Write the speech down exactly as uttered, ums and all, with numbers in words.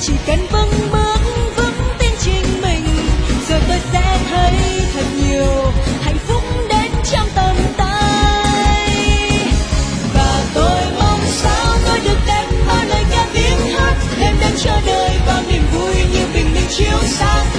chỉ cần vững bước vững tin chính mình, rồi tôi sẽ thấy thật nhiều hạnh phúc đến trong tầm tay. Và tôi mong sao tôi được đem bao lời ca tiếng hát, đêm đêm chờ đợi bao niềm vui như bình minh chiếu sáng.